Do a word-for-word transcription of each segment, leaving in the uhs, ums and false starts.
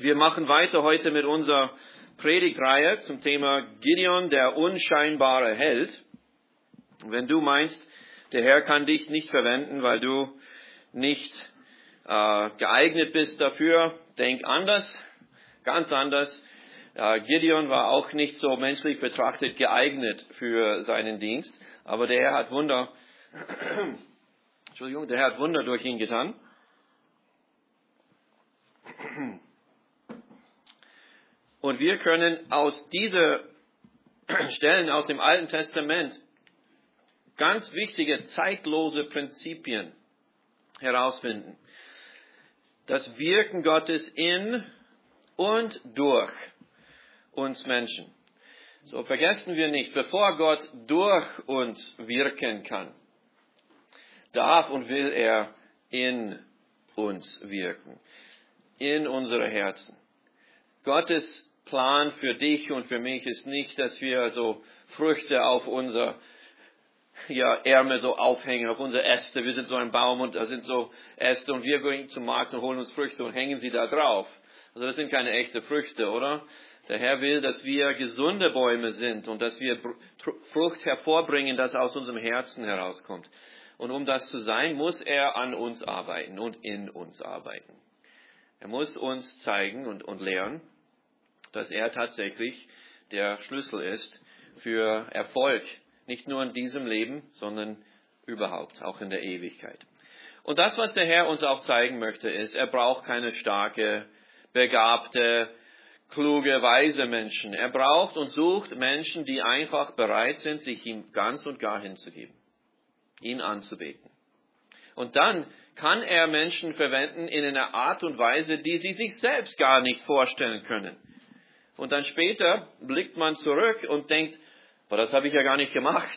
Wir machen weiter heute mit unserer Predigtreihe zum Thema Gideon, der unscheinbare Held. Wenn du meinst, der Herr kann dich nicht verwenden, weil du nicht äh, geeignet bist dafür, denk anders, ganz anders. Äh, Gideon war auch nicht so menschlich betrachtet geeignet für seinen Dienst, aber der Herr hat Wunder, Entschuldigung, der Herr hat Wunder durch ihn getan. Und wir können aus diesen Stellen aus dem Alten Testament ganz wichtige, zeitlose Prinzipien herausfinden. Das Wirken Gottes in und durch uns Menschen. So vergessen wir nicht, bevor Gott durch uns wirken kann, darf und will er in uns wirken, in unsere Herzen. Gottes Plan für dich und für mich ist nicht, dass wir so Früchte auf unser ja, Ärmel so aufhängen, auf unsere Äste. Wir sind so ein Baum und da sind so Äste und wir gehen zum Markt und holen uns Früchte und hängen sie da drauf. Also das sind keine echten Früchte, oder? Der Herr will, dass wir gesunde Bäume sind und dass wir Frucht hervorbringen, das aus unserem Herzen herauskommt. Und um das zu sein, muss er an uns arbeiten und in uns arbeiten. Er muss uns zeigen und, und lehren, dass er tatsächlich der Schlüssel ist für Erfolg. Nicht nur in diesem Leben, sondern überhaupt, auch in der Ewigkeit. Und das, was der Herr uns auch zeigen möchte, ist, er braucht keine starke, begabte, kluge, weise Menschen. Er braucht und sucht Menschen, die einfach bereit sind, sich ihm ganz und gar hinzugeben, ihn anzubeten. Und dann kann er Menschen verwenden in einer Art und Weise, die sie sich selbst gar nicht vorstellen können. Und dann später blickt man zurück und denkt, aber das habe ich ja gar nicht gemacht.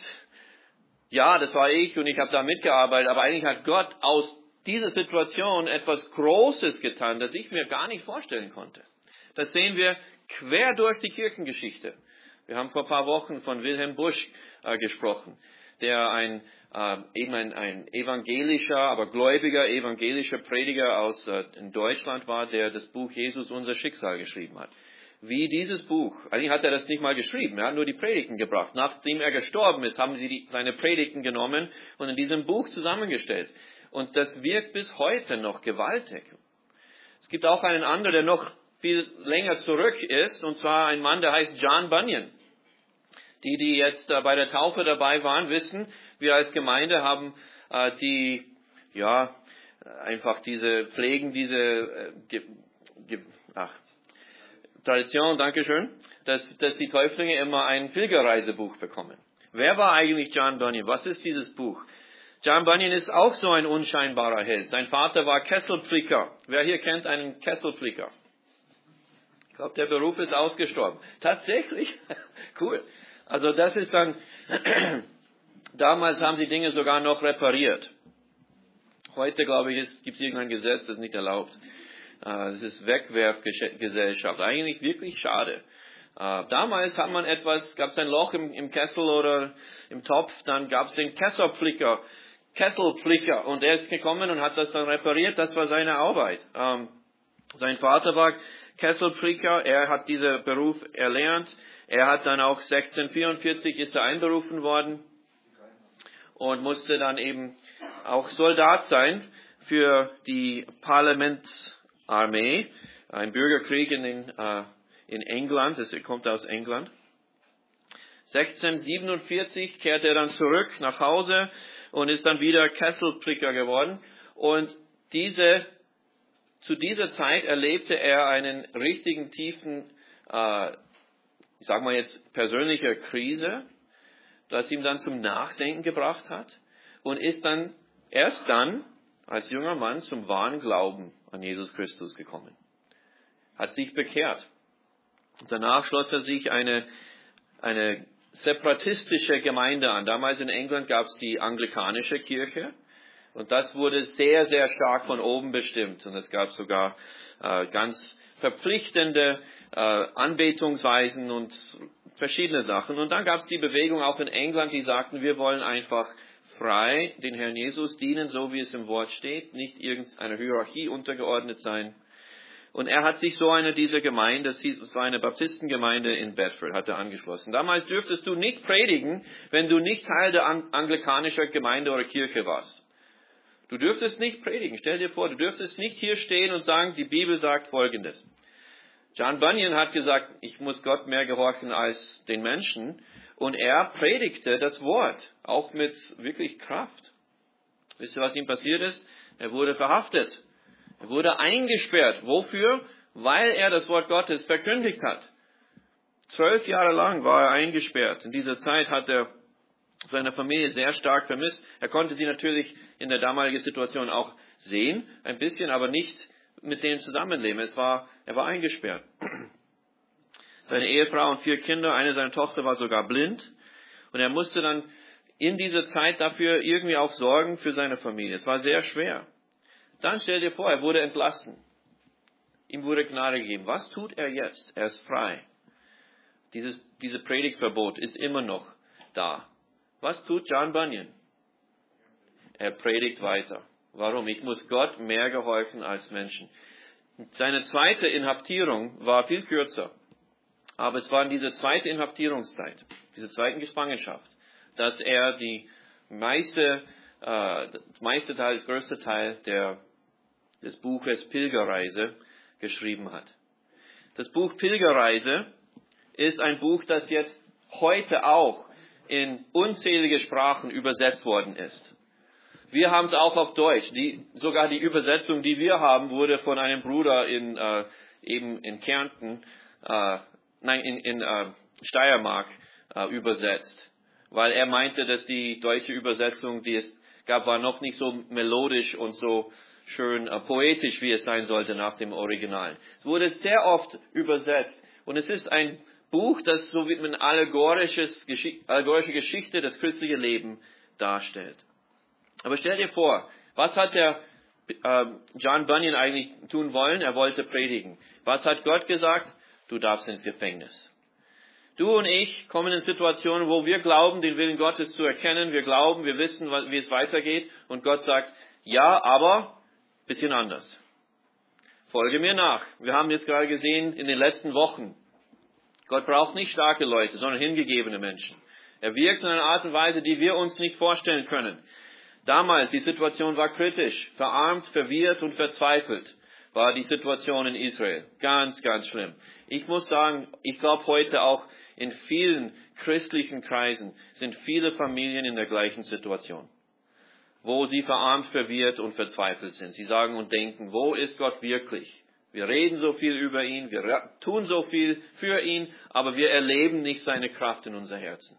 Ja, das war ich und ich habe da mitgearbeitet, aber eigentlich hat Gott aus dieser Situation etwas Großes getan, das ich mir gar nicht vorstellen konnte. Das sehen wir quer durch die Kirchengeschichte. Wir haben vor ein paar Wochen von Wilhelm Busch äh, gesprochen, der ein, äh, eben ein, ein evangelischer, aber gläubiger evangelischer Prediger aus äh, in Deutschland war, der das Buch Jesus, unser Schicksal geschrieben hat. Wie dieses Buch, eigentlich hat er das nicht mal geschrieben, er hat nur die Predigten gebracht. Nachdem er gestorben ist, haben sie die, seine Predigten genommen und in diesem Buch zusammengestellt. Und das wirkt bis heute noch gewaltig. Es gibt auch einen anderen, der noch viel länger zurück ist, und zwar ein Mann, der heißt John Bunyan. Die, die jetzt äh, bei der Taufe dabei waren, wissen, wir als Gemeinde haben äh, die, ja, einfach diese, pflegen diese, äh, ge, ge, ach, Tradition, Dankeschön, dass, dass die Täuflinge immer ein Pilgerreisebuch bekommen. Wer war eigentlich John Bunyan? Was ist dieses Buch? John Bunyan ist auch so ein unscheinbarer Held. Sein Vater war Kesselflicker. Wer hier kennt einen Kesselflicker? Ich glaube, der Beruf ist ausgestorben. Tatsächlich? Cool. Also das ist dann, damals haben sie Dinge sogar noch repariert. Heute, glaube ich, gibt es irgendein Gesetz, das nicht erlaubt. Das ist Wegwerfgesellschaft. Eigentlich wirklich schade. Damals hat man etwas, gab es ein Loch im, im Kessel oder im Topf, dann gab es den Kesselflicker, Kesselflicker und er ist gekommen und hat das dann repariert. Das war seine Arbeit. Ähm, sein Vater war Kesselflicker, er hat diesen Beruf erlernt. Er hat dann auch sechzehnhundertvierundvierzig ist er einberufen worden und musste dann eben auch Soldat sein für die Parlamentsarmee, ein Bürgerkrieg in, den, äh, in England, das kommt aus England. sechzehnhundertsiebenundvierzig kehrte er dann zurück nach Hause und ist dann wieder Kesselflicker geworden. Und diese, zu dieser Zeit erlebte er einen richtigen tiefen, äh, ich sag mal jetzt persönliche Krise, das ihm dann zum Nachdenken gebracht hat und ist dann erst dann als junger Mann zum wahren Glauben an Jesus Christus gekommen. Hat sich bekehrt. Und danach schloss er sich eine, eine separatistische Gemeinde an. Damals in England gab es die anglikanische Kirche. Und das wurde sehr, sehr stark von oben bestimmt. Und es gab sogar äh, ganz verpflichtende äh, Anbetungsweisen und verschiedene Sachen. Und dann gab es die Bewegung auch in England, die sagten, wir wollen einfach frei den Herrn Jesus dienen, so wie es im Wort steht, nicht irgendeiner Hierarchie untergeordnet sein. Und er hat sich so eine dieser Gemeinde, so eine Baptistengemeinde in Bedford, hat er angeschlossen. Damals dürftest du nicht predigen, wenn du nicht Teil der anglikanischen Gemeinde oder Kirche warst. Du dürftest nicht predigen. Stell dir vor, du dürftest nicht hier stehen und sagen, die Bibel sagt Folgendes. John Bunyan hat gesagt, ich muss Gott mehr gehorchen als den Menschen. Und er predigte das Wort, auch mit wirklich Kraft. Wisst ihr, was ihm passiert ist? Er wurde verhaftet. Er wurde eingesperrt. Wofür? Weil er das Wort Gottes verkündigt hat. Zwölf Jahre lang war er eingesperrt. In dieser Zeit hat er seine Familie sehr stark vermisst. Er konnte sie natürlich in der damaligen Situation auch sehen, ein bisschen, aber nicht mit denen zusammenleben. Es war, er war eingesperrt. Seine Ehefrau und vier Kinder, eine seiner Tochter war sogar blind. Und er musste dann in dieser Zeit dafür irgendwie auch sorgen für seine Familie. Es war sehr schwer. Dann stell dir vor, er wurde entlassen. Ihm wurde Gnade gegeben. Was tut er jetzt? Er ist frei. Dieses, dieses Predigtverbot ist immer noch da. Was tut John Bunyan? Er predigt weiter. Warum? Ich muss Gott mehr gehorchen als Menschen. Seine zweite Inhaftierung war viel kürzer. Aber es war in dieser zweiten Inhaftierungszeit, dieser zweiten Gefangenschaft, dass er die meiste, äh, das meiste Teil, das größte Teil der, des Buches Pilgerreise geschrieben hat. Das Buch Pilgerreise ist ein Buch, das jetzt heute auch in unzählige Sprachen übersetzt worden ist. Wir haben es auch auf Deutsch. Die, sogar die Übersetzung, die wir haben, wurde von einem Bruder in, äh, eben in Kärnten, äh, nein, in, in äh, Steiermark äh, übersetzt. Weil er meinte, dass die deutsche Übersetzung, die es gab, war noch nicht so melodisch und so schön äh, poetisch, wie es sein sollte nach dem Original. Es wurde sehr oft übersetzt. Und es ist ein Buch, das so wie eine allegorische Geschichte des christlichen Lebens darstellt. Aber stell dir vor, was hat der äh, John Bunyan eigentlich tun wollen? Er wollte predigen. Was hat Gott gesagt? Du darfst ins Gefängnis. Du und ich kommen in Situationen, wo wir glauben, den Willen Gottes zu erkennen. Wir glauben, wir wissen, wie es weitergeht. Und Gott sagt, ja, aber bisschen anders. Folge mir nach. Wir haben jetzt gerade gesehen in den letzten Wochen, Gott braucht nicht starke Leute, sondern hingegebene Menschen. Er wirkt in einer Art und Weise, die wir uns nicht vorstellen können. Damals, die Situation war kritisch. Verarmt, verwirrt und verzweifelt war die Situation in Israel. Ganz, ganz schlimm. Ich muss sagen, ich glaube heute auch in vielen christlichen Kreisen sind viele Familien in der gleichen Situation, wo sie verarmt, verwirrt und verzweifelt sind. Sie sagen und denken, wo ist Gott wirklich? Wir reden so viel über ihn, wir tun so viel für ihn, aber wir erleben nicht seine Kraft in unser Herzen.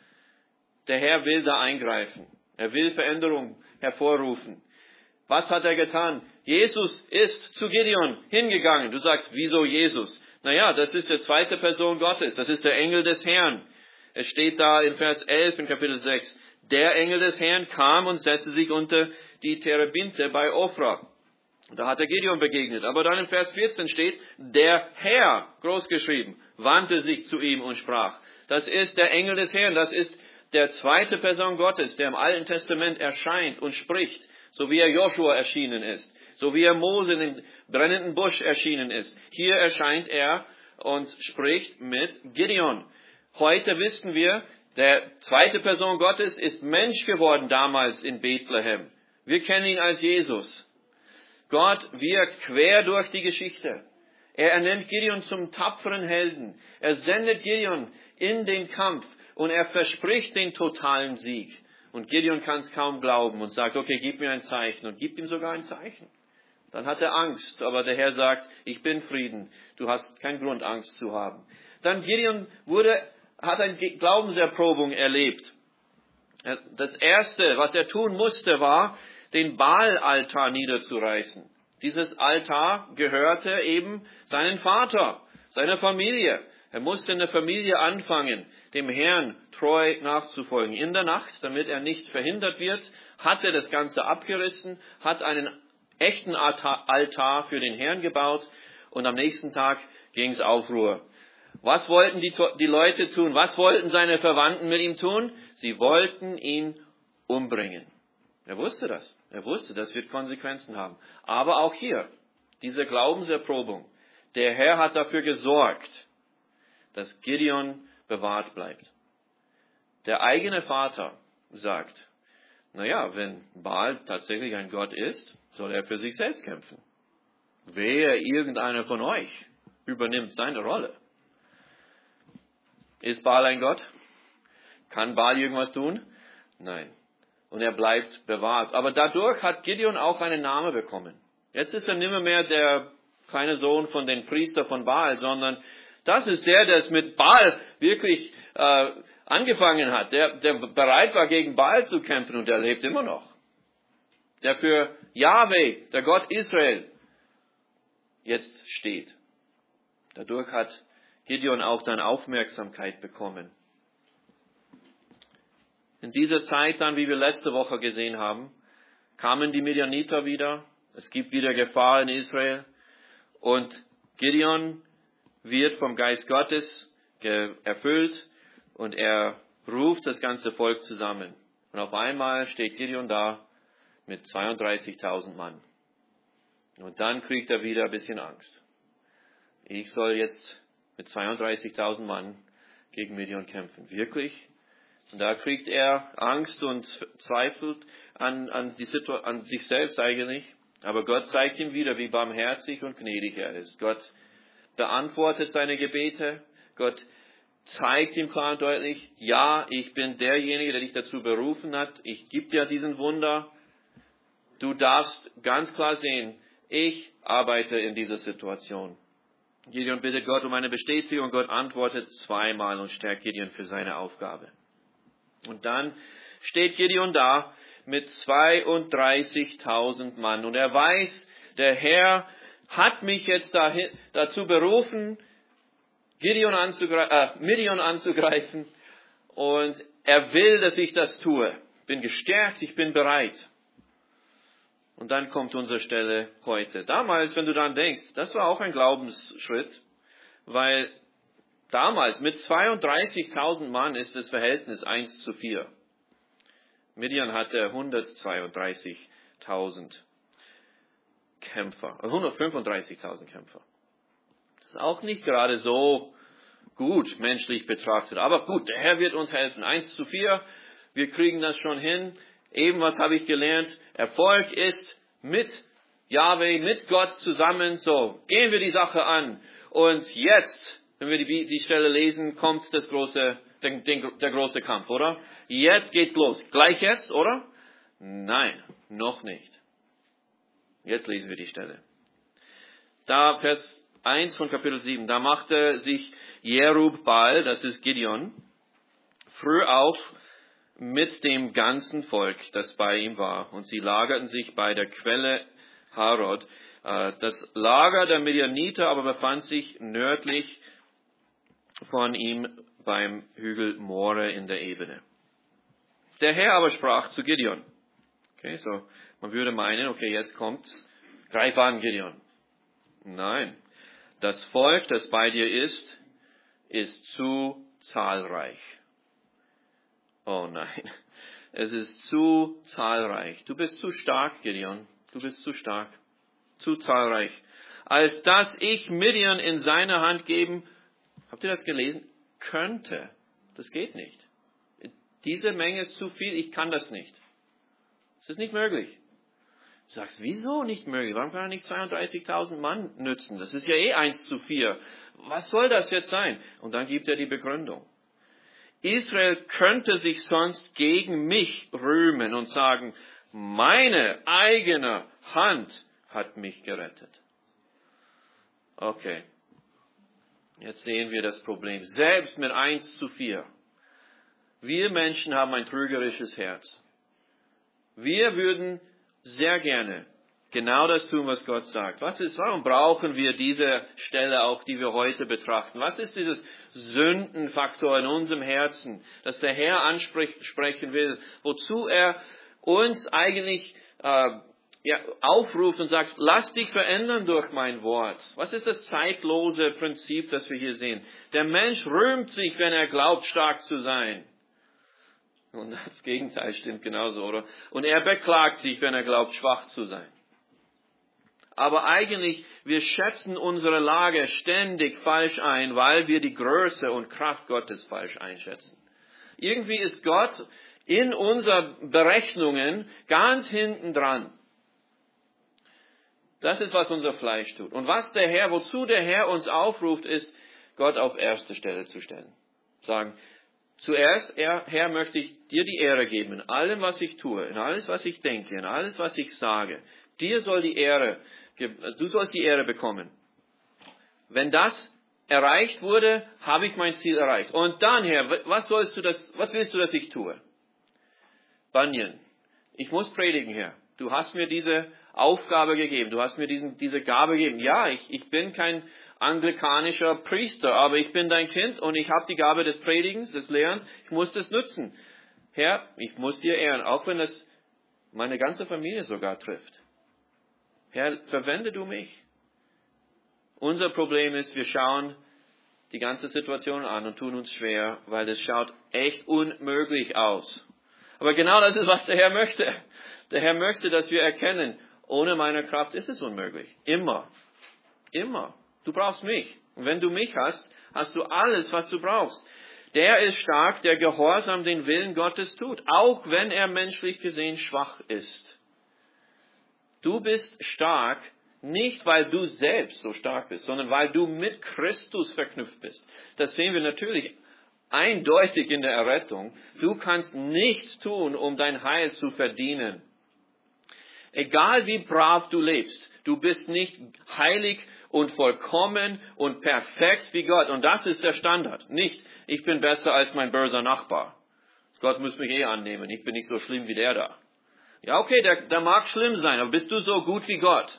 Der Herr will da eingreifen. Er will Veränderung hervorrufen. Was hat er getan? Jesus ist zu Gideon hingegangen. Du sagst, wieso Jesus? Naja, das ist der zweite Person Gottes. Das ist der Engel des Herrn. Es steht da in Vers elf in Kapitel sechs. Der Engel des Herrn kam und setzte sich unter die Terebinte bei Ophrah. Da hat er Gideon begegnet. Aber dann in Vers vierzehn steht, der Herr, großgeschrieben, wandte sich zu ihm und sprach. Das ist der Engel des Herrn. Das ist der zweite Person Gottes, der im Alten Testament erscheint und spricht, so wie er Joshua erschienen ist, so wie er Mose in dem brennenden Busch erschienen ist. Hier erscheint er und spricht mit Gideon. Heute wissen wir, der zweite Person Gottes ist Mensch geworden damals in Bethlehem. Wir kennen ihn als Jesus. Gott wirkt quer durch die Geschichte. Er ernennt Gideon zum tapferen Helden. Er sendet Gideon in den Kampf. Und er verspricht den totalen Sieg. Und Gideon kann es kaum glauben und sagt, okay, gib mir ein Zeichen. Und gibt ihm sogar ein Zeichen. Dann hat er Angst, aber der Herr sagt, ich bin Frieden. Du hast keinen Grund, Angst zu haben. Dann Gideon wurde, hat eine Glaubenserprobung erlebt. Das Erste, was er tun musste, war, den Baal-Altar niederzureißen. Dieses Altar gehörte eben seinem Vater, seiner Familie. Er musste in der Familie anfangen, dem Herrn treu nachzufolgen. In der Nacht, damit er nicht verhindert wird, hat er das Ganze abgerissen, hat einen echten Altar für den Herrn gebaut und am nächsten Tag ging es Aufruhr. Was wollten die, die Leute tun? Was wollten seine Verwandten mit ihm tun? Sie wollten ihn umbringen. Er wusste das. Er wusste, das wird Konsequenzen haben. Aber auch hier, diese Glaubenserprobung. Der Herr hat dafür gesorgt, dass Gideon bewahrt bleibt. Der eigene Vater sagt, naja, wenn Baal tatsächlich ein Gott ist, soll er für sich selbst kämpfen. Wer irgendeiner von euch übernimmt seine Rolle. Ist Baal ein Gott? Kann Baal irgendwas tun? Nein. Und er bleibt bewahrt. Aber dadurch hat Gideon auch einen Namen bekommen. Jetzt ist er nicht mehr, mehr der kleine Sohn von den Priester von Baal, sondern das ist der, der es mit Baal wirklich äh, angefangen hat, der, der bereit war, gegen Baal zu kämpfen, und der lebt immer noch. Der für Jahwe, der Gott Israel, jetzt steht. Dadurch hat Gideon auch dann Aufmerksamkeit bekommen. In dieser Zeit dann, wie wir letzte Woche gesehen haben, kamen die Midianiter wieder. Es gibt wieder Gefahr in Israel. Und Gideon wird vom Geist Gottes erfüllt und er ruft das ganze Volk zusammen. Und auf einmal steht Gideon da mit zweiunddreißigtausend Mann. Und dann kriegt er wieder ein bisschen Angst. Ich soll jetzt mit zweiunddreißigtausend Mann gegen Midian kämpfen. Wirklich? Und da kriegt er Angst und zweifelt an, an, die Situ- an sich selbst eigentlich. Aber Gott zeigt ihm wieder, wie barmherzig und gnädig er ist. Gott beantwortet seine Gebete. Gott zeigt ihm klar und deutlich, ja, ich bin derjenige, der dich dazu berufen hat. Ich gebe dir diesen Wunder. Du darfst ganz klar sehen, ich arbeite in dieser Situation. Gideon bittet Gott um eine Bestätigung. Gott antwortet zweimal und stärkt Gideon für seine Aufgabe. Und dann steht Gideon da mit zweiunddreißigtausend Mann. Und er weiß, der Herr hat mich jetzt dahin, dazu berufen, Gideon anzugreifen, äh, Midian anzugreifen. Und er will, dass ich das tue. Bin gestärkt, ich bin bereit. Und dann kommt unsere Stelle heute. Damals, wenn du daran denkst, das war auch ein Glaubensschritt, weil damals mit zweiunddreißigtausend Mann ist das Verhältnis eins zu vier. Midian hatte hundertzweiunddreißigtausend Kämpfer, hundertfünfunddreißigtausend Kämpfer. Das ist auch nicht gerade so gut menschlich betrachtet. Aber gut, der Herr wird uns helfen. eins zu vier, wir kriegen das schon hin. Eben was habe ich gelernt? Erfolg ist mit Jahwe, mit Gott zusammen. So, gehen wir die Sache an. Und jetzt, wenn wir die, die Stelle lesen, kommt das große, der, der große Kampf, oder? Jetzt geht's los. Gleich jetzt, oder? Nein, noch nicht. Jetzt lesen wir die Stelle. Da Vers eins von Kapitel sieben. Da machte sich Jerub-Baal, das ist Gideon, früh auf mit dem ganzen Volk, das bei ihm war. Und sie lagerten sich bei der Quelle Harod. Das Lager der Midianiter aber befand sich nördlich von ihm beim Hügel More in der Ebene. Der Herr aber sprach zu Gideon. Okay, so, man würde meinen, okay, jetzt kommt's. Greif an, Gideon. Nein. Das Volk, das bei dir ist, ist zu zahlreich. Oh nein, es ist zu zahlreich. Du bist zu stark, Gideon. Du bist zu stark. Zu zahlreich. Als dass ich Midian in seine Hand geben, habt ihr das gelesen? Könnte. Das geht nicht. Diese Menge ist zu viel, ich kann das nicht. Es ist nicht möglich. Du sagst, wieso nicht möglich? Warum kann er nicht zweiunddreißigtausend Mann nützen? Das ist ja eh eins zu vier. Was soll das jetzt sein? Und dann gibt er die Begründung. Israel könnte sich sonst gegen mich rühmen und sagen, meine eigene Hand hat mich gerettet. Okay. Jetzt sehen wir das Problem. Selbst mit eins zu vier. Wir Menschen haben ein trügerisches Herz. Wir würden sehr gerne genau das tun, was Gott sagt. Was ist, warum brauchen wir diese Stelle auch, die wir heute betrachten? Was ist dieses Sündenfaktor in unserem Herzen, das der Herr ansprechen will, wozu er uns eigentlich äh, ja, aufruft und sagt, lass dich verändern durch mein Wort. Was ist das zeitlose Prinzip, das wir hier sehen? Der Mensch rühmt sich, wenn er glaubt, stark zu sein. Und das Gegenteil stimmt genauso, oder? Und er beklagt sich, wenn er glaubt, schwach zu sein. Aber eigentlich, wir schätzen unsere Lage ständig falsch ein, weil wir die Größe und Kraft Gottes falsch einschätzen. Irgendwie ist Gott in unseren Berechnungen ganz hinten dran. Das ist, was unser Fleisch tut. Und was der Herr, wozu der Herr uns aufruft, ist, Gott auf erste Stelle zu stellen. Sagen, zuerst, Herr, möchte ich dir die Ehre geben in allem, was ich tue, in alles, was ich denke, in alles, was ich sage. Dir soll die Ehre, du sollst die Ehre bekommen. Wenn das erreicht wurde, habe ich mein Ziel erreicht. Und dann, Herr, was sollst du das, was willst du, dass ich tue? Bunyan, ich muss predigen, Herr. Du hast mir diese Aufgabe gegeben. Du hast mir diesen, diese Gabe gegeben. Ja, ich, ich bin kein anglikanischer Priester, aber ich bin dein Kind und ich habe die Gabe des Predigens, des Lehrens. Ich muss das nutzen. Herr, ich muss dir ehren, auch wenn es meine ganze Familie sogar trifft. Herr, verwende du mich. Unser Problem ist, wir schauen die ganze Situation an und tun uns schwer, weil es schaut echt unmöglich aus. Aber genau das ist, was der Herr möchte. Der Herr möchte, dass wir erkennen, ohne meine Kraft ist es unmöglich. Immer. Immer. Du brauchst mich. Und wenn du mich hast, hast du alles, was du brauchst. Der ist stark, der gehorsam den Willen Gottes tut, auch wenn er menschlich gesehen schwach ist. Du bist stark, nicht weil du selbst so stark bist, sondern weil du mit Christus verknüpft bist. Das sehen wir natürlich eindeutig in der Errettung. Du kannst nichts tun, um dein Heil zu verdienen. Egal wie brav du lebst, du bist nicht heilig und vollkommen und perfekt wie Gott. Und das ist der Standard. Nicht, ich bin besser als mein böser Nachbar. Gott muss mich eh annehmen. Ich bin nicht so schlimm wie der da. Ja, okay, der, der mag schlimm sein, aber bist du so gut wie Gott?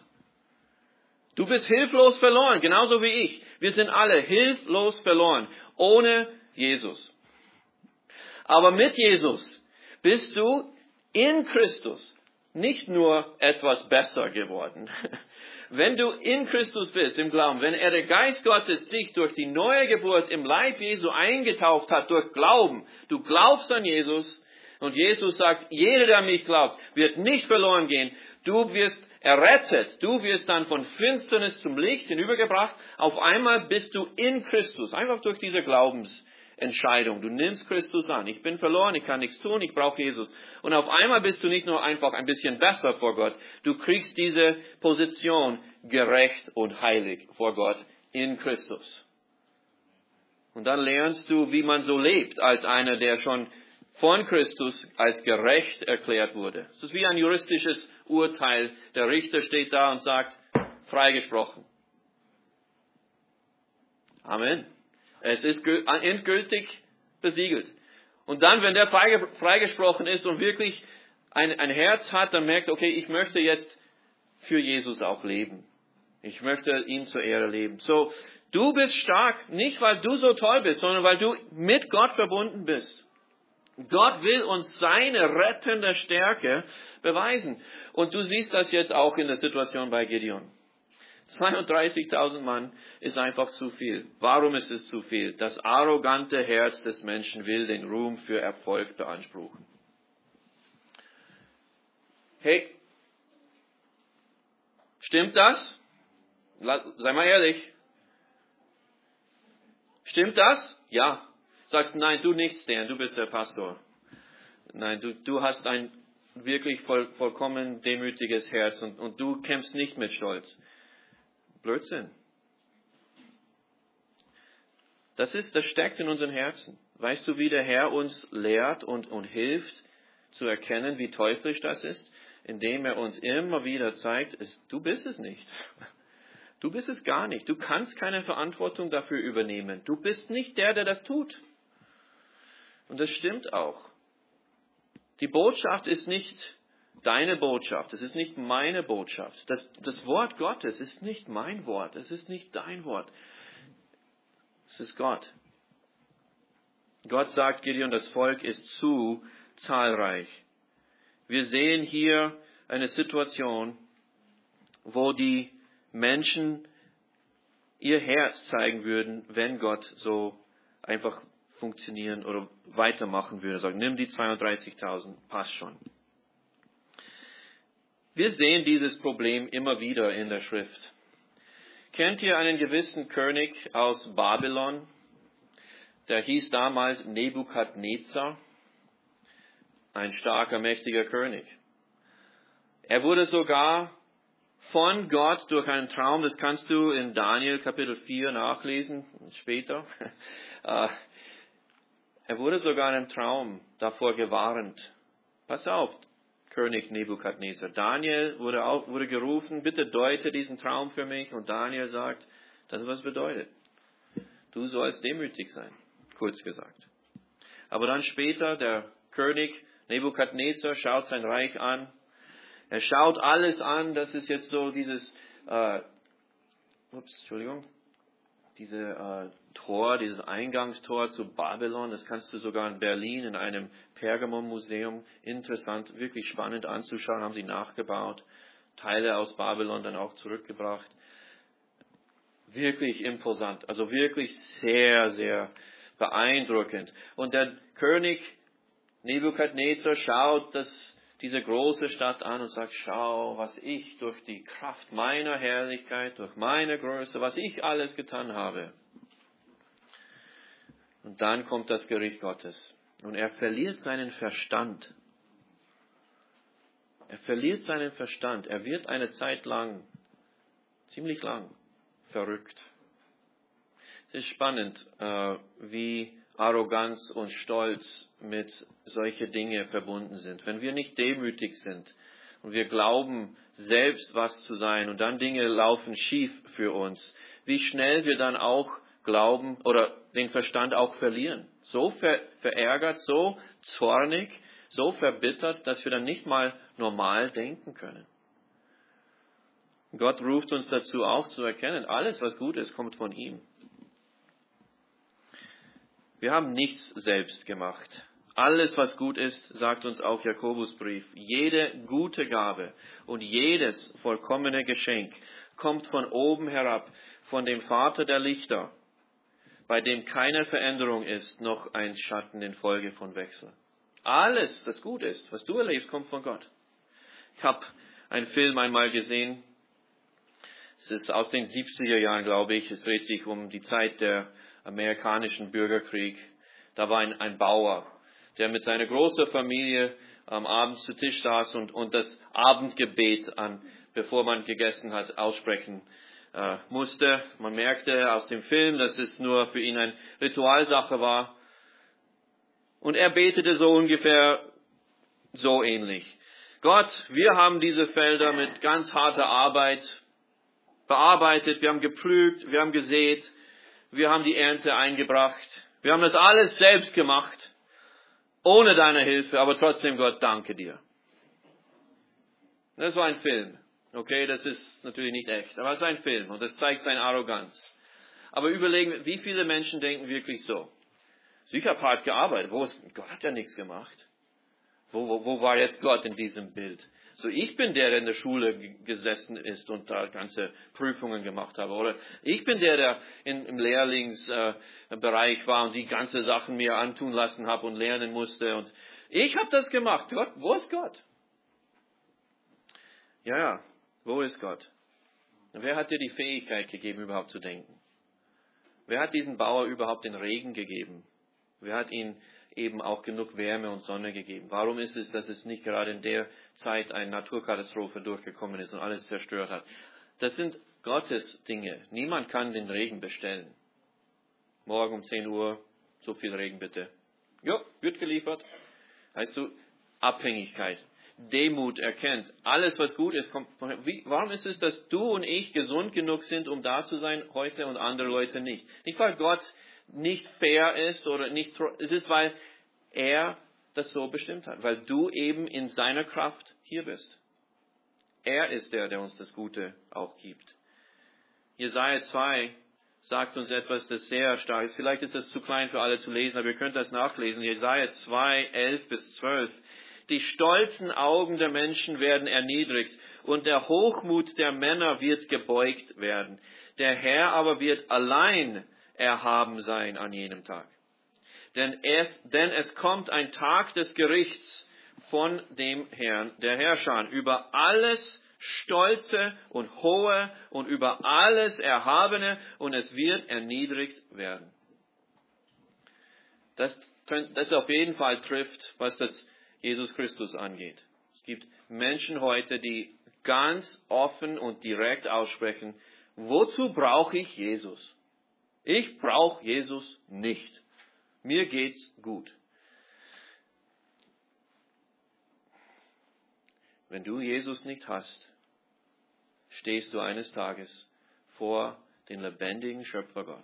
Du bist hilflos verloren, genauso wie ich. Wir sind alle hilflos verloren, ohne Jesus. Aber mit Jesus bist du in Christus nicht nur etwas besser geworden. Wenn du in Christus bist, im Glauben, wenn er, der Geist Gottes, dich durch die neue Geburt im Leib Jesu eingetauft hat, durch Glauben, du glaubst an Jesus und Jesus sagt, jeder, der mich glaubt, wird nicht verloren gehen. Du wirst errettet, du wirst dann von Finsternis zum Licht hinübergebracht. Auf einmal bist du in Christus, einfach durch diese Glaubensentscheidung. Du nimmst Christus an. Ich bin verloren, ich kann nichts tun, ich brauche Jesus. Und auf einmal bist du nicht nur einfach ein bisschen besser vor Gott, du kriegst diese Position gerecht und heilig vor Gott in Christus. Und dann lernst du, wie man so lebt, als einer, der schon von Christus als gerecht erklärt wurde. Es ist wie ein juristisches Urteil. Der Richter steht da und sagt, freigesprochen. Amen. Es ist endgültig besiegelt. Und dann, wenn der freigesprochen ist und wirklich ein, ein Herz hat, dann merkt, okay, ich möchte jetzt für Jesus auch leben. Ich möchte ihm zur Ehre leben. So, du bist stark, nicht weil du so toll bist, sondern weil du mit Gott verbunden bist. Gott will uns seine rettende Stärke beweisen. Und du siehst das jetzt auch in der Situation bei Gideon. zweiunddreißigtausend Mann ist einfach zu viel. Warum ist es zu viel? Das arrogante Herz des Menschen will den Ruhm für Erfolg beanspruchen. Hey, stimmt das? Sei mal ehrlich. Stimmt das? Ja. Sagst, nein, du nicht, Stan, du bist der Pastor. Nein, du, du hast ein wirklich voll, vollkommen demütiges Herz und, und du kämpfst nicht mit Stolz. Blödsinn. Das ist, das steckt in unseren Herzen. Weißt du, wie der Herr uns lehrt und, und hilft, zu erkennen, wie teuflisch das ist? Indem er uns immer wieder zeigt, es, du bist es nicht. Du bist es gar nicht. Du kannst keine Verantwortung dafür übernehmen. Du bist nicht der, der das tut. Und das stimmt auch. Die Botschaft ist nicht deine Botschaft. Es ist nicht meine Botschaft. Das, das Wort Gottes ist nicht mein Wort. Es ist nicht dein Wort. Es ist Gott. Gott sagt Gideon, das Volk ist zu zahlreich. Wir sehen hier eine Situation, wo die Menschen ihr Herz zeigen würden, wenn Gott so einfach funktionieren oder weitermachen würde. Sagen, nimm die zweiunddreißigtausend, passt schon. Wir sehen dieses Problem immer wieder in der Schrift. Kennt ihr einen gewissen König aus Babylon? Der hieß damals Nebukadnezar, ein starker, mächtiger König. Er wurde sogar von Gott durch einen Traum, das kannst du in Daniel Kapitel vier nachlesen, später. Er wurde sogar in einem Traum davor gewarnt. Pass auf, König Nebukadnezar. Daniel wurde, auch, wurde gerufen, bitte deute diesen Traum für mich. Und Daniel sagt, das ist, was es bedeutet. Du sollst demütig sein, kurz gesagt. Aber dann später, der König Nebukadnezar schaut sein Reich an. Er schaut alles an, das ist jetzt so dieses, äh, ups, Entschuldigung, diese äh, Tor, dieses Eingangstor zu Babylon, das kannst du sogar in Berlin in einem Pergamon-Museum, interessant, wirklich spannend anzuschauen, haben sie nachgebaut, Teile aus Babylon dann auch zurückgebracht. Wirklich imposant, also wirklich sehr, sehr beeindruckend. Und der König Nebukadnezar schaut das, diese große Stadt an und sagt, schau, was ich durch die Kraft meiner Herrlichkeit, durch meine Größe, was ich alles getan habe. Und dann kommt das Gericht Gottes. Und er verliert seinen Verstand. Er verliert seinen Verstand. Er wird eine Zeit lang, ziemlich lang, verrückt. Es ist spannend, wie Arroganz und Stolz mit solchen Dingen verbunden sind. Wenn wir nicht demütig sind und wir glauben, selbst was zu sein und dann Dinge laufen schief für uns, wie schnell wir dann auch glauben oder den Verstand auch verlieren. So ver- verärgert, so zornig, so verbittert, dass wir dann nicht mal normal denken können. Gott ruft uns dazu auch zu erkennen, alles was gut ist, kommt von ihm. Wir haben nichts selbst gemacht. Alles, was gut ist, sagt uns auch Jakobusbrief. Jede gute Gabe und jedes vollkommene Geschenk kommt von oben herab, von dem Vater der Lichter, bei dem keine Veränderung ist, noch ein Schatten in Folge von Wechsel. Alles, das gut ist, was du erlebst, kommt von Gott. Ich habe einen Film einmal gesehen. Es ist aus den siebziger Jahren, glaube ich. Es dreht sich um die Zeit der amerikanischen Bürgerkrieg. Da war ein, ein Bauer, der mit seiner großen Familie am Abend zu Tisch saß und, und das Abendgebet an, bevor man gegessen hat, aussprechen äh, musste. Man merkte aus dem Film, dass es nur für ihn eine Ritualsache war. Und er betete so ungefähr so ähnlich. Gott, wir haben diese Felder mit ganz harter Arbeit bearbeitet, wir haben gepflügt, wir haben gesät, wir haben die Ernte eingebracht. Wir haben das alles selbst gemacht, ohne deine Hilfe, aber trotzdem, Gott, danke dir. Das war ein Film. Okay, das ist natürlich nicht echt, aber es ist ein Film und das zeigt seine Arroganz. Aber überlegen, wie viele Menschen denken wirklich so? Ich habe hart gearbeitet. Wo ist, Gott hat ja nichts gemacht. Wo, wo, wo war jetzt Gott in diesem Bild? So, ich bin der, der in der Schule gesessen ist und da ganze Prüfungen gemacht habe. Oder ich bin der, der in, im Lehrlingsbereich äh, war und die ganze Sachen mir antun lassen habe und lernen musste. Und ich habe das gemacht. Gott, wo ist Gott? Ja, ja, wo ist Gott? Und wer hat dir die Fähigkeit gegeben, überhaupt zu denken? Wer hat diesen Bauer überhaupt den Regen gegeben? Wer hat ihm eben auch genug Wärme und Sonne gegeben? Warum ist es, dass es nicht gerade in der Zeit eine Naturkatastrophe durchgekommen ist und alles zerstört hat? Das sind Gottes Dinge. Niemand kann den Regen bestellen. Morgen um zehn Uhr, so viel Regen bitte. Jo, wird geliefert. Heißt du, Abhängigkeit. Demut erkennt. Alles, was gut ist, kommt von. Wie, warum ist es, dass du und ich gesund genug sind, um da zu sein heute und andere Leute nicht? Nicht, weil Gott nicht fair ist oder nicht, es ist, weil er das so bestimmt hat, weil du eben in seiner Kraft hier bist. Er ist der, der uns das Gute auch gibt. Jesaja zwei sagt uns etwas, das sehr stark ist. Vielleicht ist das zu klein für alle zu lesen, aber ihr könnt das nachlesen. Jesaja zwei, elf bis zwölf. Die stolzen Augen der Menschen werden erniedrigt und der Hochmut der Männer wird gebeugt werden. Der Herr aber wird allein erhaben sein an jenem Tag. Denn es, denn es kommt ein Tag des Gerichts, von dem Herrn der Herrscher, über alles Stolze und Hohe und über alles Erhabene, und es wird erniedrigt werden. Das, das auf jeden Fall trifft, was das Jesus Christus angeht. Es gibt Menschen heute, die ganz offen und direkt aussprechen, wozu brauche ich Jesus? Ich brauche Jesus nicht. Mir geht's gut. Wenn du Jesus nicht hast, stehst du eines Tages vor den lebendigen Schöpfergott,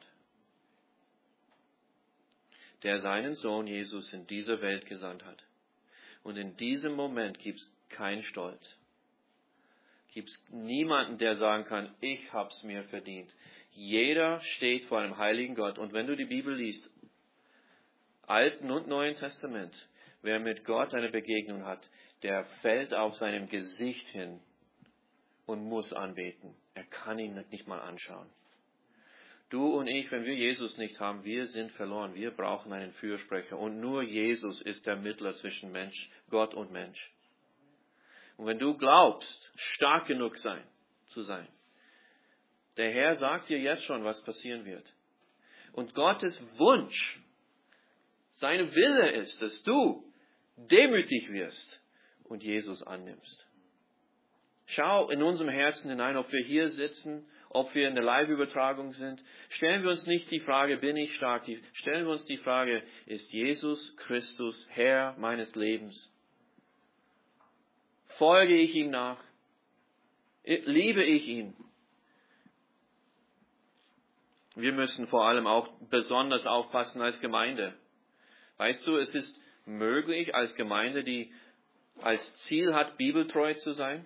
der seinen Sohn Jesus in diese Welt gesandt hat. Und in diesem Moment gibt es keinen Stolz. Gibt es niemanden, der sagen kann, ich hab's mir verdient. Jeder steht vor einem heiligen Gott. Und wenn du die Bibel liest, Alten und Neuen Testament, wer mit Gott eine Begegnung hat, der fällt auf seinem Gesicht hin und muss anbeten. Er kann ihn nicht mal anschauen. Du und ich, wenn wir Jesus nicht haben, wir sind verloren. Wir brauchen einen Fürsprecher. Und nur Jesus ist der Mittler zwischen Mensch, Gott und Mensch. Und wenn du glaubst, stark genug sein, zu sein, der Herr sagt dir jetzt schon, was passieren wird. Und Gottes Wunsch, sein Wille ist, dass du demütig wirst und Jesus annimmst. Schau in unserem Herzen hinein, ob wir hier sitzen, ob wir in der Live-Übertragung sind. Stellen wir uns nicht die Frage, bin ich stark? Stellen wir uns die Frage, ist Jesus Christus Herr meines Lebens? Folge ich ihm nach? Liebe ich ihn? Wir müssen vor allem auch besonders aufpassen als Gemeinde. Weißt du, es ist möglich als Gemeinde, die als Ziel hat, bibeltreu zu sein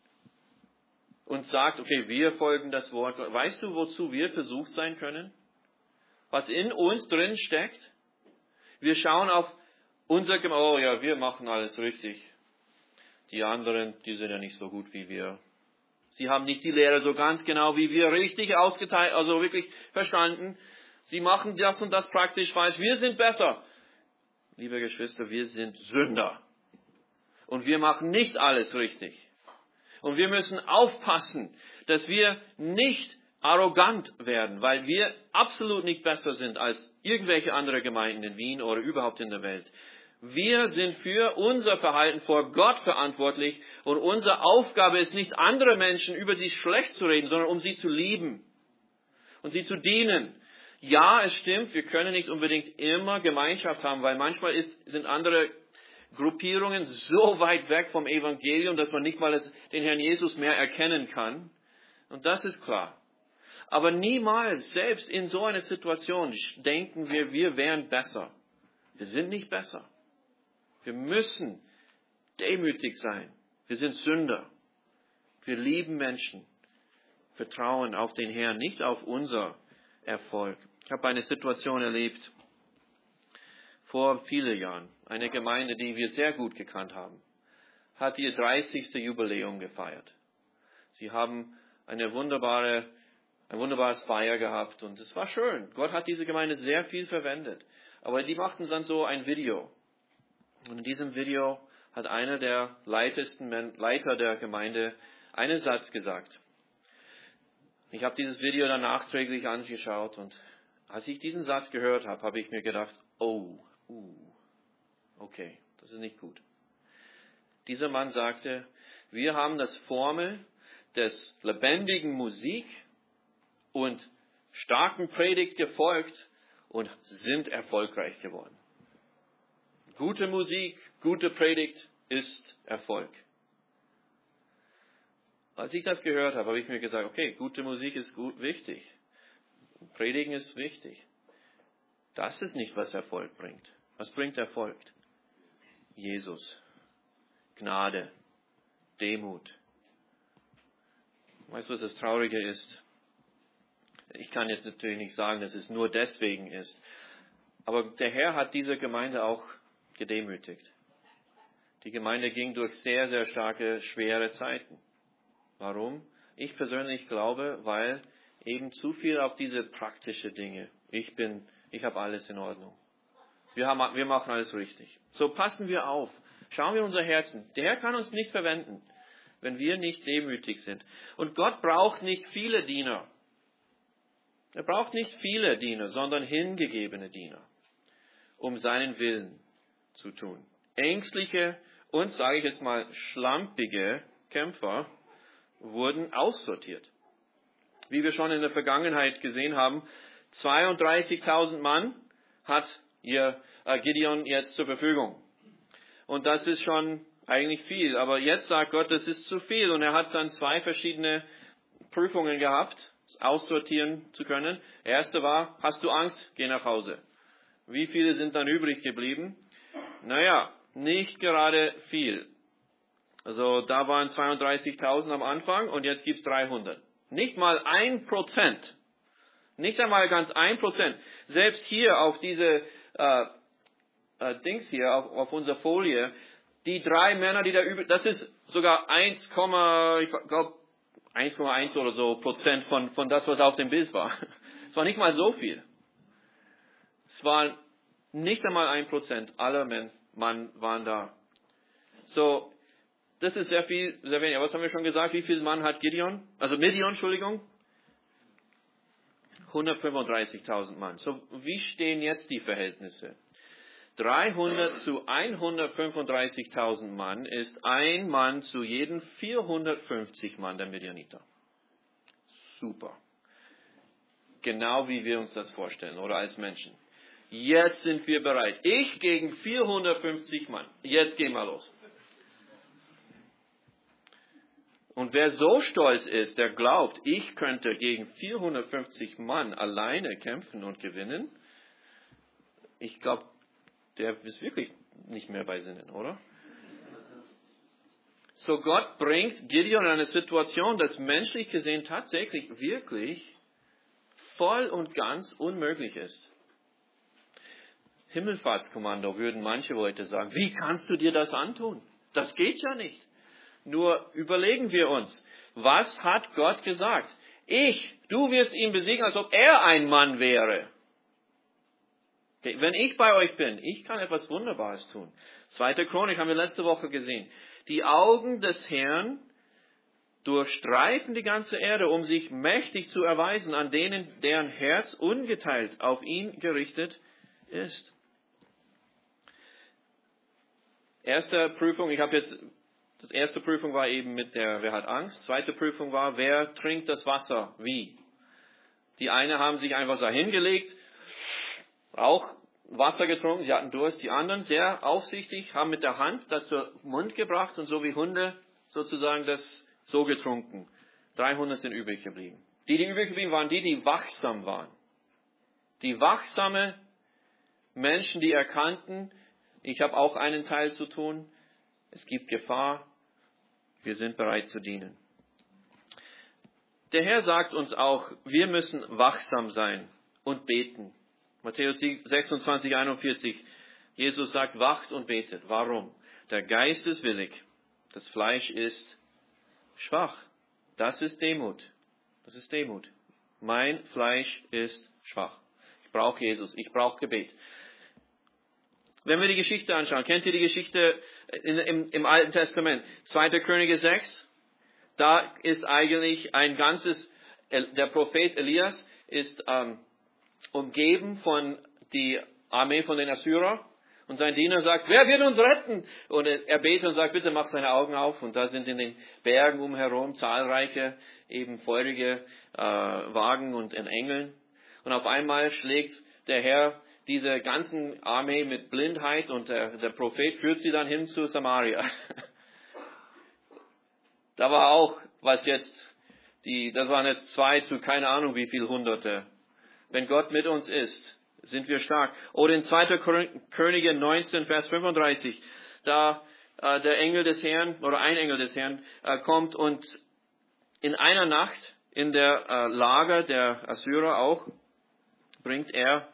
und sagt, okay, wir folgen das Wort. Weißt du, wozu wir versucht sein können? Was in uns drin steckt? Wir schauen auf unser Gemeinde, oh ja, wir machen alles richtig. Die anderen, die sind ja nicht so gut wie wir. Sie haben nicht die Lehre so ganz genau wie wir richtig ausgeteilt, also wirklich verstanden. Sie machen das und das praktisch falsch. Wir sind besser. Liebe Geschwister, wir sind Sünder. Und wir machen nicht alles richtig. Und wir müssen aufpassen, dass wir nicht arrogant werden, weil wir absolut nicht besser sind als irgendwelche andere Gemeinden in Wien oder überhaupt in der Welt. Wir sind für unser Verhalten vor Gott verantwortlich und unsere Aufgabe ist nicht, andere Menschen über sie schlecht zu reden, sondern um sie zu lieben und sie zu dienen. Ja, es stimmt, wir können nicht unbedingt immer Gemeinschaft haben, weil manchmal ist, sind andere Gruppierungen so weit weg vom Evangelium, dass man nicht mal den Herrn Jesus mehr erkennen kann. Und das ist klar. Aber niemals, selbst in so einer Situation, denken wir, wir wären besser. Wir sind nicht besser. Wir müssen demütig sein. Wir sind Sünder. Wir lieben Menschen. Vertrauen auf den Herrn, nicht auf unser Erfolg. Ich habe eine Situation erlebt vor vielen Jahren. Eine Gemeinde, die wir sehr gut gekannt haben, hat ihr dreißigste Jubiläum gefeiert. Sie haben eine wunderbare, ein wunderbares Feier gehabt und es war schön. Gott hat diese Gemeinde sehr viel verwendet. Aber die machten dann so ein Video. Und in diesem Video hat einer der leitesten Leiter der Gemeinde einen Satz gesagt. Ich habe dieses Video dann nachträglich angeschaut und als ich diesen Satz gehört habe, habe ich mir gedacht, oh, uh, okay, das ist nicht gut. Dieser Mann sagte, wir haben das Formel des lebendigen Musik und starken Predigt gefolgt und sind erfolgreich geworden. Gute Musik, gute Predigt ist Erfolg. Als ich das gehört habe, habe ich mir gesagt, okay, gute Musik ist gut, wichtig. Predigen ist wichtig. Das ist nicht, was Erfolg bringt. Was bringt Erfolg? Jesus. Gnade. Demut. Weißt du, was das Traurige ist? Ich kann jetzt natürlich nicht sagen, dass es nur deswegen ist. Aber der Herr hat diese Gemeinde auch gedemütigt. Die Gemeinde ging durch sehr, sehr starke, schwere Zeiten. Warum? Ich persönlich glaube, weil eben zu viel auf diese praktische Dinge. Ich bin, ich habe alles in Ordnung. Wir haben, wir machen alles richtig. So passen wir auf. Schauen wir unser Herzen. Der kann uns nicht verwenden, wenn wir nicht demütig sind. Und Gott braucht nicht viele Diener. Er braucht nicht viele Diener, sondern hingegebene Diener, um seinen Willen zu tun. Ängstliche und, sage ich jetzt mal, schlampige Kämpfer wurden aussortiert. Wie wir schon in der Vergangenheit gesehen haben, zweiunddreißigtausend Mann hat ihr äh, Gideon jetzt zur Verfügung. Und das ist schon eigentlich viel. Aber jetzt sagt Gott, das ist zu viel. Und er hat dann zwei verschiedene Prüfungen gehabt, aussortieren zu können. Erste war, hast du Angst? Geh nach Hause. Wie viele sind dann übrig geblieben? Naja, nicht gerade viel. Also da waren zweiunddreißigtausend am Anfang und jetzt gibt es dreihundert. Nicht mal ein Prozent. Nicht einmal ganz ein Prozent. Selbst hier auf diese äh, äh, Dings hier, auf, auf unserer Folie, die drei Männer, die da übrig, das ist sogar eins, ich glaube eins Komma eins oder so Prozent von, von das, was auf dem Bild war. Es war nicht mal so viel. Es war nicht einmal ein Prozent aller Mann, Mann waren da. So, das ist sehr viel, sehr wenig. Was haben wir schon gesagt? Wie viel Mann hat Gideon? Also Midian, Entschuldigung. hundertfünfunddreißigtausend Mann. So, wie stehen jetzt die Verhältnisse? dreihundert zu hundertfünfunddreißigtausend Mann ist ein Mann zu jeden vierhundertfünfzig Mann der Midianiter. Super. Genau wie wir uns das vorstellen, oder als Menschen. Jetzt sind wir bereit. Ich gegen vierhundertfünfzig Mann. Jetzt gehen wir los. Und wer so stolz ist, der glaubt, ich könnte gegen vierhundertfünfzig Mann alleine kämpfen und gewinnen, ich glaube, der ist wirklich nicht mehr bei Sinnen, oder? So, Gott bringt Gideon in eine Situation, das menschlich gesehen tatsächlich wirklich voll und ganz unmöglich ist. Himmelfahrtskommando würden manche Leute sagen, wie kannst du dir das antun? Das geht ja nicht. Nur überlegen wir uns, was hat Gott gesagt? Ich, du wirst ihn besiegen, als ob er ein Mann wäre. Okay, wenn ich bei euch bin, ich kann etwas Wunderbares tun. Zweite Chronik haben wir letzte Woche gesehen. Die Augen des Herrn durchstreifen die ganze Erde, um sich mächtig zu erweisen an denen, deren Herz ungeteilt auf ihn gerichtet ist. Erste Prüfung, ich habe jetzt, das erste Prüfung war eben mit der, wer hat Angst? Zweite Prüfung war, wer trinkt das Wasser wie? Die eine haben sich einfach da hingelegt, auch Wasser getrunken, sie hatten Durst. Die anderen, sehr aufsichtig, haben mit der Hand das zum Mund gebracht und so wie Hunde sozusagen das so getrunken. dreihundert sind übrig geblieben. Die, die übrig geblieben waren, die, die wachsam waren. Die wachsame Menschen, die erkannten, ich habe auch einen Teil zu tun, es gibt Gefahr, wir sind bereit zu dienen. Der Herr sagt uns auch, wir müssen wachsam sein und beten. Matthäus sechsundzwanzig, einundvierzig, Jesus sagt, wacht und betet. Warum? Der Geist ist willig, das Fleisch ist schwach. Das ist Demut. Das ist Demut. Mein Fleisch ist schwach. Ich brauche Jesus, ich brauche Gebet. Wenn wir die Geschichte anschauen, kennt ihr die Geschichte in, im, im Alten Testament? zweite Könige sechs, da ist eigentlich ein ganzes, der Prophet Elias ist ähm, umgeben von die Armee von den Assyrern und sein Diener sagt, wer wird uns retten? Und er betet und sagt, bitte mach seine Augen auf. Und da sind in den Bergen umherum zahlreiche eben feurige äh, Wagen und Engeln. Und auf einmal schlägt der Herr diese ganzen Armee mit Blindheit und der, der Prophet führt sie dann hin zu Samaria. Da war auch, was jetzt, die, das waren jetzt zwei zu keine Ahnung wie viel Hunderte. Wenn Gott mit uns ist, sind wir stark. Oder in zweite Könige neunzehn, Vers fünfunddreißig, da äh, der Engel des Herrn, oder ein Engel des Herrn, äh, kommt und in einer Nacht in der äh, Lager der Assyrer auch, bringt er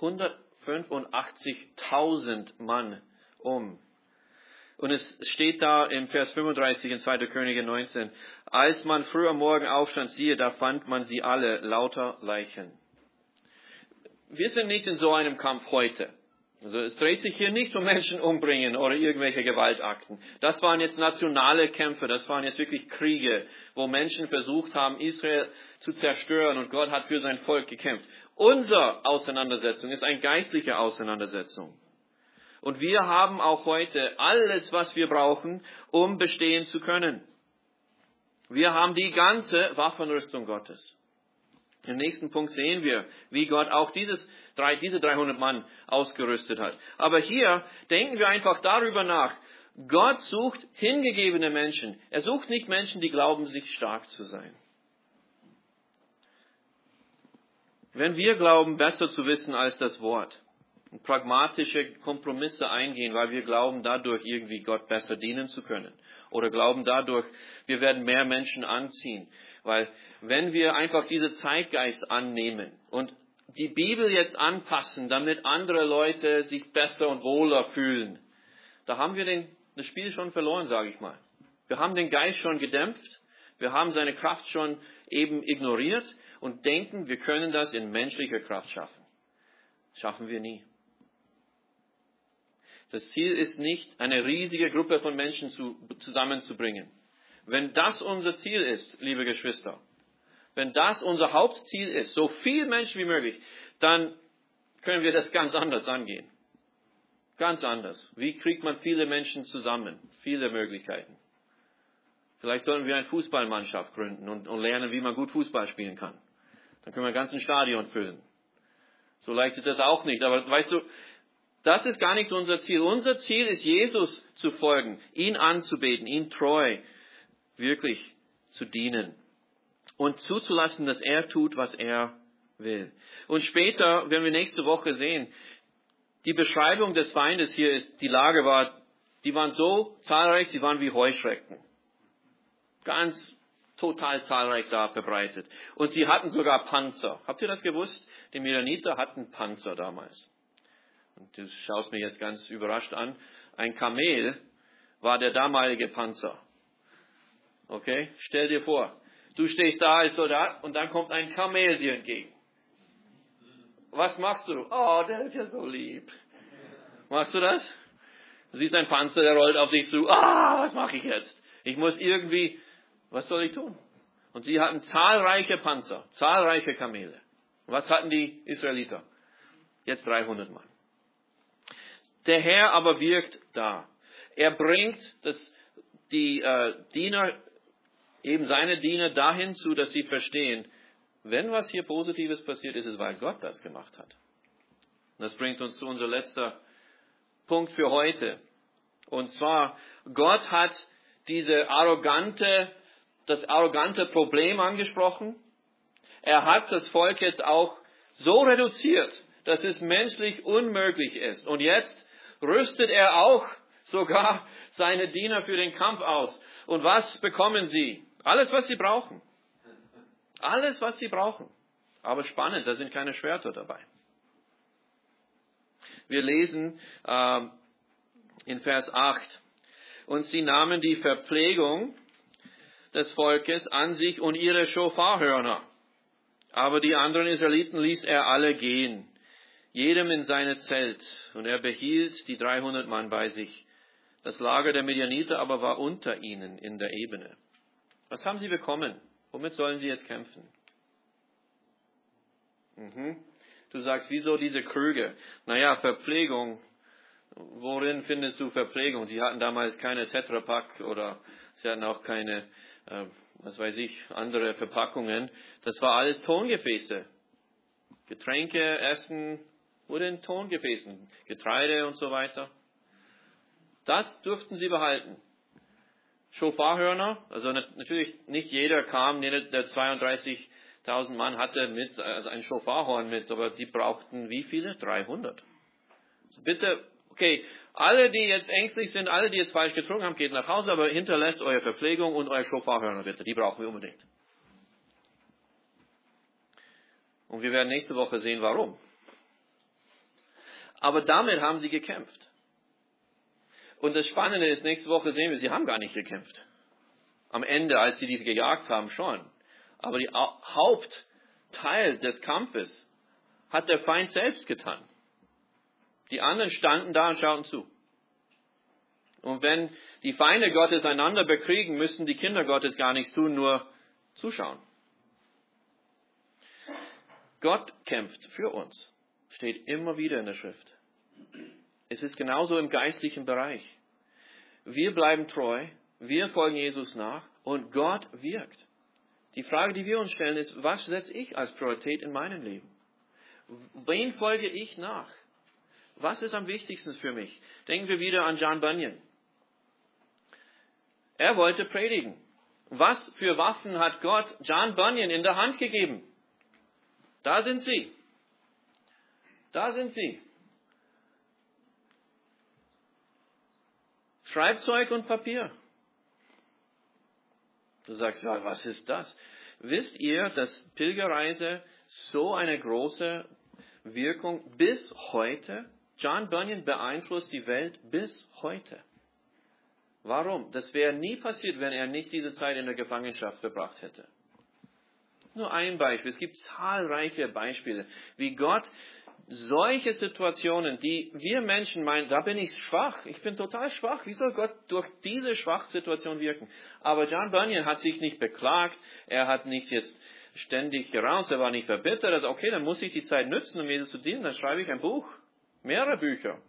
hundertfünfundachtzigtausend Mann um. Und es steht da im Vers fünfunddreißig in zweite Könige neunzehn, als man früh am Morgen aufstand, siehe, da fand man sie alle, lauter Leichen. Wir sind nicht in so einem Kampf heute. Also es dreht sich hier nicht um Menschen umbringen oder irgendwelche Gewaltakten. Das waren jetzt nationale Kämpfe, das waren jetzt wirklich Kriege, wo Menschen versucht haben, Israel zu zerstören und Gott hat für sein Volk gekämpft. Unsere Auseinandersetzung ist eine geistliche Auseinandersetzung. Und wir haben auch heute alles, was wir brauchen, um bestehen zu können. Wir haben die ganze Waffenrüstung Gottes. Im nächsten Punkt sehen wir, wie Gott auch dieses, diese dreihundert Mann ausgerüstet hat. Aber hier denken wir einfach darüber nach. Gott sucht hingegebene Menschen. Er sucht nicht Menschen, die glauben, sich stark zu sein. Wenn wir glauben, besser zu wissen als das Wort und pragmatische Kompromisse eingehen, weil wir glauben, dadurch irgendwie Gott besser dienen zu können. Oder glauben dadurch, wir werden mehr Menschen anziehen. Weil wenn wir einfach diese Zeitgeist annehmen und die Bibel jetzt anpassen, damit andere Leute sich besser und wohler fühlen, da haben wir den, das Spiel schon verloren, sage ich mal. Wir haben den Geist schon gedämpft, wir haben seine Kraft schon eben ignoriert und denken, wir können das in menschlicher Kraft schaffen. Schaffen wir nie. Das Ziel ist nicht, eine riesige Gruppe von Menschen zu, zusammenzubringen. Wenn das unser Ziel ist, liebe Geschwister, wenn das unser Hauptziel ist, so viele Menschen wie möglich, dann können wir das ganz anders angehen. Ganz anders. Wie kriegt man viele Menschen zusammen? Viele Möglichkeiten. Vielleicht sollten wir eine Fußballmannschaft gründen und, und lernen, wie man gut Fußball spielen kann. Dann können wir ein ganzes Stadion füllen. So leicht ist das auch nicht. Aber weißt du, das ist gar nicht unser Ziel. Unser Ziel ist, Jesus zu folgen, ihn anzubeten, ihn treu wirklich zu dienen und zuzulassen, dass er tut, was er will. Und später, werden wir nächste Woche sehen, die Beschreibung des Feindes hier ist, die Lage war, die waren so zahlreich, sie waren wie Heuschrecken. Ganz total zahlreich da verbreitet. Und sie hatten sogar Panzer. Habt ihr das gewusst? Die Midianiter hatten Panzer damals. Und du schaust mir jetzt ganz überrascht an. Ein Kamel war der damalige Panzer. Okay? Stell dir vor, du stehst da als Soldat und dann kommt ein Kamel dir entgegen. Was machst du? Oh, der ist ja so lieb. Machst du das? Du siehst einen Panzer, der rollt auf dich zu. Ah, was mache ich jetzt? Ich muss irgendwie, was soll ich tun? Und sie hatten zahlreiche Panzer, zahlreiche Kamele. Was hatten die Israeliter? Jetzt dreihundert Mann. Der Herr aber wirkt da. Er bringt das, die äh, Diener, eben seine Diener dahin zu, dass sie verstehen, wenn was hier Positives passiert, ist es, weil Gott das gemacht hat. Und das bringt uns zu unserem letzten Punkt für heute. Und zwar, Gott hat diese arrogante, das arrogante Problem angesprochen. Er hat das Volk jetzt auch so reduziert, dass es menschlich unmöglich ist. Und jetzt rüstet er auch sogar seine Diener für den Kampf aus. Und was bekommen sie? Alles, was sie brauchen. Alles, was sie brauchen. Aber spannend, da sind keine Schwerter dabei. Wir lesen äh, in Vers acht. Und sie nahmen die Verpflegung des Volkes an sich und ihre Schofarhörner. Aber die anderen Israeliten ließ er alle gehen, jedem in seine Zelt. Und er behielt die dreihundert Mann bei sich. Das Lager der Midianiter aber war unter ihnen in der Ebene. Was haben sie bekommen? Womit sollen sie jetzt kämpfen? Mhm. Du sagst, wieso diese Krüge? Naja, Verpflegung. Worin findest du Verpflegung? Sie hatten damals keine Tetra Pak oder sie hatten auch keine, äh, was weiß ich, andere Verpackungen. Das war alles Tongefäße. Getränke, Essen wurde in Tongefäßen. Getreide und so weiter. Das durften sie behalten. Schofarhörner, also natürlich nicht jeder kam, der zweiunddreißigtausend Mann hatte mit, also ein Schofarhorn mit, aber die brauchten wie viele? dreihundert. Also bitte, okay, alle, die jetzt ängstlich sind, alle, die jetzt falsch getrunken haben, geht nach Hause, aber hinterlässt eure Verpflegung und euer Schofarhörner bitte, die brauchen wir unbedingt. Und wir werden nächste Woche sehen, warum. Aber damit haben sie gekämpft. Und das Spannende ist, nächste Woche sehen wir, sie haben gar nicht gekämpft. Am Ende, als sie die gejagt haben, schon. Aber der Hauptteil des Kampfes hat der Feind selbst getan. Die anderen standen da und schauten zu. Und wenn die Feinde Gottes einander bekriegen, müssen die Kinder Gottes gar nichts tun, nur zuschauen. Gott kämpft für uns. Steht immer wieder in der Schrift. Es ist genauso im geistlichen Bereich. Wir bleiben treu, wir folgen Jesus nach und Gott wirkt. Die Frage, die wir uns stellen, ist, was setze ich als Priorität in meinem Leben? Wen folge ich nach? Was ist am wichtigsten für mich? Denken wir wieder an John Bunyan. Er wollte predigen. Was für Waffen hat Gott John Bunyan in der Hand gegeben? Da sind sie. Da sind sie. Schreibzeug und Papier. Du sagst, ja, was ist das? Wisst ihr, dass Pilgerreise so eine große Wirkung bis heute, John Bunyan beeinflusst die Welt bis heute. Warum? Das wäre nie passiert, wenn er nicht diese Zeit in der Gefangenschaft verbracht hätte. Nur ein Beispiel. Es gibt zahlreiche Beispiele, wie Gott solche Situationen, die wir Menschen meinen, da bin ich schwach, ich bin total schwach, wie soll Gott durch diese Schwachsituation wirken? Aber John Bunyan hat sich nicht beklagt, er hat nicht jetzt ständig geraunt, er war nicht verbittert, also okay, dann muss ich die Zeit nützen, um Jesus zu dienen, dann schreibe ich ein Buch, mehrere Bücher.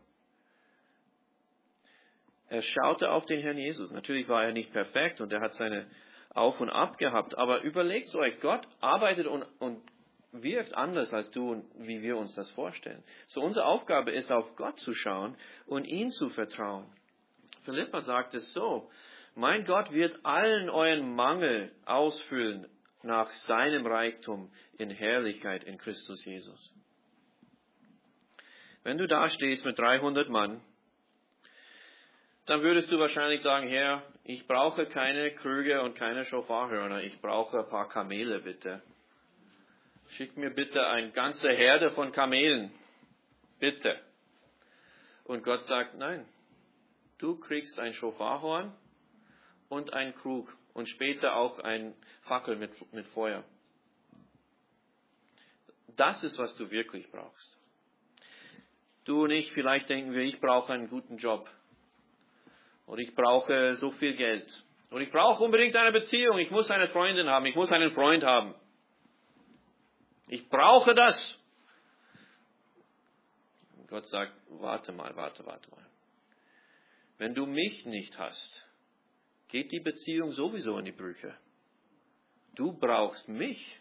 Er schaute auf den Herrn Jesus. Natürlich war er nicht perfekt und er hat seine Auf und Ab gehabt, aber überlegt euch, Gott arbeitet und, und wirkt anders als du und wie wir uns das vorstellen. So unsere Aufgabe ist, auf Gott zu schauen und ihn zu vertrauen. Philippa sagt es so, mein Gott wird allen euren Mangel ausfüllen nach seinem Reichtum in Herrlichkeit in Christus Jesus. Wenn du da stehst mit dreihundert Mann, dann würdest du wahrscheinlich sagen, Herr, ich brauche keine Krüge und keine Schofarhörner, ich brauche ein paar Kamele bitte. Schick mir bitte eine ganze Herde von Kamelen. Bitte. Und Gott sagt, nein, du kriegst ein Schofarhorn und einen Krug und später auch ein Fackel mit, mit Feuer. Das ist, was du wirklich brauchst. Du und ich, vielleicht denken wir, ich brauche einen guten Job. Und ich brauche so viel Geld. Und ich brauche unbedingt eine Beziehung. Ich muss eine Freundin haben. Ich muss einen Freund haben. Ich brauche das. Und Gott sagt, warte mal, warte, warte mal. Wenn du mich nicht hast, geht die Beziehung sowieso in die Brüche. Du brauchst mich.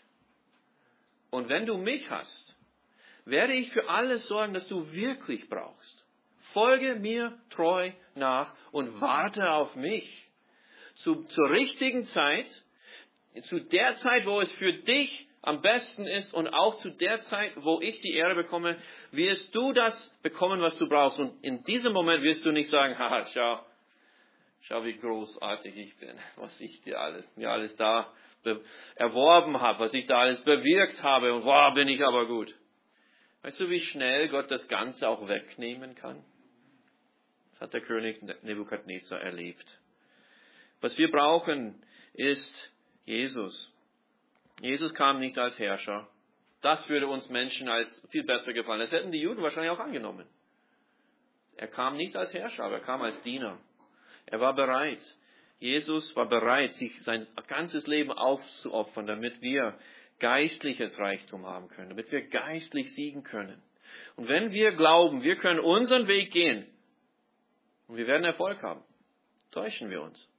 Und wenn du mich hast, werde ich für alles sorgen, das du wirklich brauchst. Folge mir treu nach und warte auf mich. Zu, zur richtigen Zeit, zu der Zeit, wo es für dich am besten ist und auch zu der Zeit, wo ich die Ehre bekomme, wirst du das bekommen, was du brauchst. Und in diesem Moment wirst du nicht sagen, haha, schau, schau, wie großartig ich bin, was ich dir alles, mir alles da erworben habe, was ich da alles bewirkt habe und wow, bin ich aber gut. Weißt du, wie schnell Gott das Ganze auch wegnehmen kann? Das hat der König Nebukadnezar erlebt. Was wir brauchen, ist Jesus. Jesus kam nicht als Herrscher. Das würde uns Menschen als viel besser gefallen. Das hätten die Juden wahrscheinlich auch angenommen. Er kam nicht als Herrscher, aber er kam als Diener. Er war bereit. Jesus war bereit, sich sein ganzes Leben aufzuopfern, damit wir geistliches Reichtum haben können, damit wir geistlich siegen können. Und wenn wir glauben, wir können unseren Weg gehen und wir werden Erfolg haben, täuschen wir uns.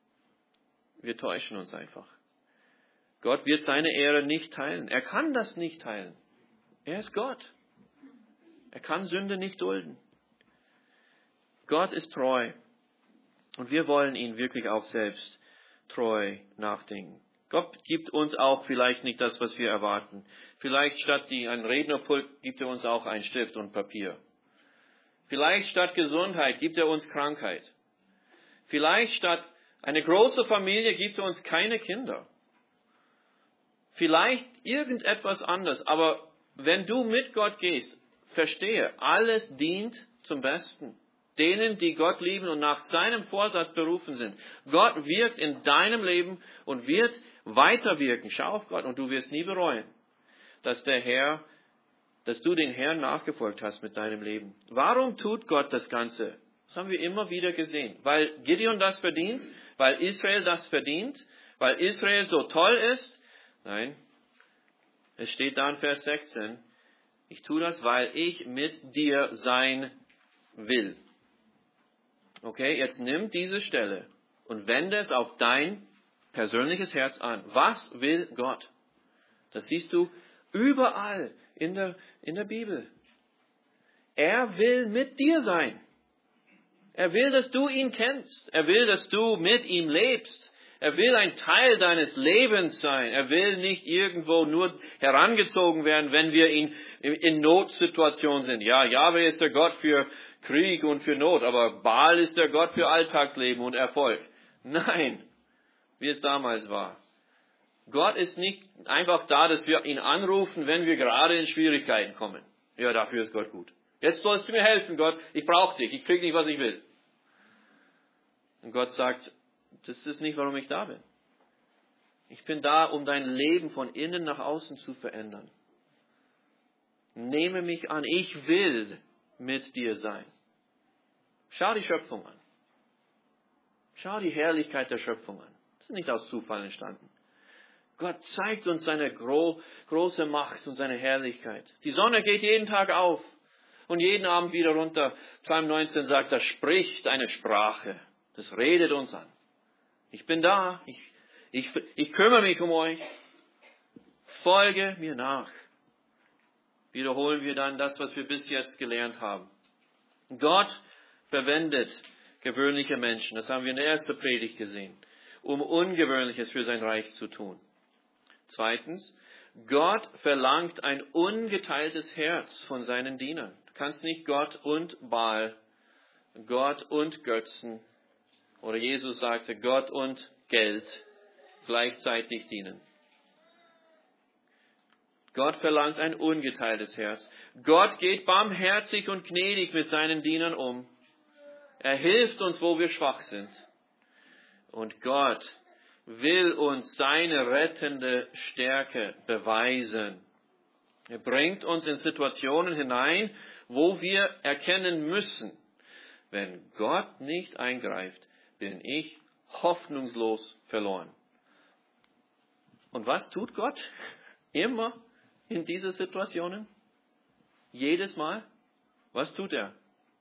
Wir täuschen uns einfach. Gott wird seine Ehre nicht teilen. Er kann das nicht teilen. Er ist Gott. Er kann Sünde nicht dulden. Gott ist treu. Und wir wollen ihn wirklich auch selbst treu nachdenken. Gott gibt uns auch vielleicht nicht das, was wir erwarten. Vielleicht statt die, ein Rednerpult gibt er uns auch einen Stift und Papier. Vielleicht statt Gesundheit gibt er uns Krankheit. Vielleicht statt eine große Familie gibt er uns keine Kinder. Vielleicht irgendetwas anderes. Aber wenn du mit Gott gehst, verstehe, alles dient zum Besten. Denen, die Gott lieben und nach seinem Vorsatz berufen sind. Gott wirkt in deinem Leben und wird weiterwirken. Schau auf Gott und du wirst nie bereuen, dass der Herr dass du den Herrn nachgefolgt hast mit deinem Leben. Warum tut Gott das Ganze? Das haben wir immer wieder gesehen. Weil Gideon das verdient? Weil Israel das verdient? Weil Israel so toll ist? Nein. Es steht da in Vers sechzehn. Ich tue das, weil ich mit dir sein will. Okay, jetzt nimm diese Stelle und wende es auf dein persönliches Herz an. Was will Gott? Das siehst du überall in der, in der Bibel. Er will mit dir sein. Er will, dass du ihn kennst. Er will, dass du mit ihm lebst. Er will ein Teil deines Lebens sein. Er will nicht irgendwo nur herangezogen werden, wenn wir in, in Notsituationen sind. Ja, Jahwe ist der Gott für Krieg und für Not, aber Baal ist der Gott für Alltagsleben und Erfolg. Nein, wie es damals war. Gott ist nicht einfach da, dass wir ihn anrufen, wenn wir gerade in Schwierigkeiten kommen. Ja, dafür ist Gott gut. Jetzt sollst du mir helfen, Gott. Ich brauche dich. Ich kriege nicht, was ich will. Und Gott sagt, das ist nicht, warum ich da bin. Ich bin da, um dein Leben von innen nach außen zu verändern. Nehme mich an. Ich will mit dir sein. Schau die Schöpfung an. Schau die Herrlichkeit der Schöpfung an. Das ist nicht aus Zufall entstanden. Gott zeigt uns seine gro- große Macht und seine Herrlichkeit. Die Sonne geht jeden Tag auf und jeden Abend wieder runter. Psalm neunzehn sagt, das spricht eine Sprache. Das redet uns an. Ich bin da. Ich, ich, ich kümmere mich um euch. Folge mir nach. Wiederholen wir dann das, was wir bis jetzt gelernt haben. Gott verwendet gewöhnliche Menschen. Das haben wir in der ersten Predigt gesehen. Um Ungewöhnliches für sein Reich zu tun. Zweitens, Gott verlangt ein ungeteiltes Herz von seinen Dienern. Du kannst nicht Gott und Baal, Gott und Götzen, oder Jesus sagte, Gott und Geld gleichzeitig dienen. Gott verlangt ein ungeteiltes Herz. Gott geht barmherzig und gnädig mit seinen Dienern um. Er hilft uns, wo wir schwach sind. Und Gott will uns seine rettende Stärke beweisen. Er bringt uns in Situationen hinein, wo wir erkennen müssen, wenn Gott nicht eingreift, bin ich hoffnungslos verloren. Und was tut Gott? Immer in diese Situationen? Jedes Mal? Was tut er?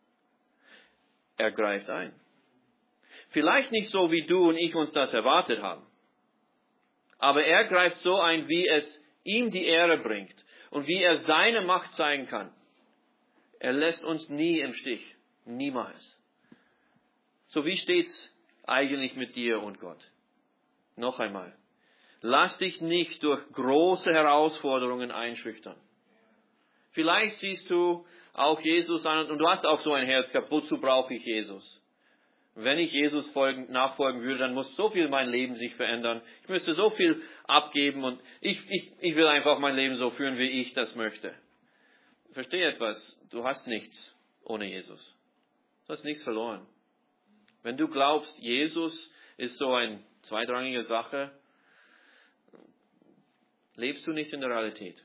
Er greift ein. Vielleicht nicht so, wie du und ich uns das erwartet haben. Aber er greift so ein, wie es ihm die Ehre bringt und wie er seine Macht zeigen kann. Er lässt uns nie im Stich. Niemals. So wie steht's eigentlich mit dir und Gott? Noch einmal. Lass dich nicht durch große Herausforderungen einschüchtern. Vielleicht siehst du auch Jesus an und du hast auch so ein Herz gehabt. Wozu brauche ich Jesus? Wenn ich Jesus folgen, nachfolgen würde, dann muss so viel mein Leben sich verändern. Ich müsste so viel abgeben und ich, ich, ich will einfach mein Leben so führen, wie ich das möchte. Verstehe etwas. Du hast nichts ohne Jesus. Du hast nichts verloren. Wenn du glaubst, Jesus ist so eine zweitrangige Sache, lebst du nicht in der Realität.